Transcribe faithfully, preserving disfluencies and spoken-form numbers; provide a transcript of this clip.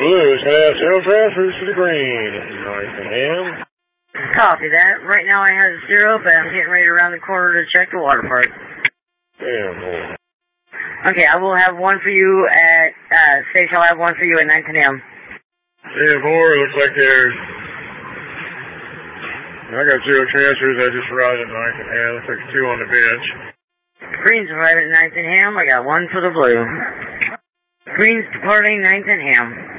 blues have zero transfers to the green. Nice and ham. Copy that. Right now I have zero, but I'm getting ready to round the corner to check the water part. Damn, boy. Okay, I will have one for you at, uh, Station, I'll have one for you at nine ten a m Yeah, boy, looks like there's... I got zero transfers, I just arrived at nine ten a m Looks like two on the bench. Greens arriving at nine ten a m I got one for the blue. Greens departing nine ten a m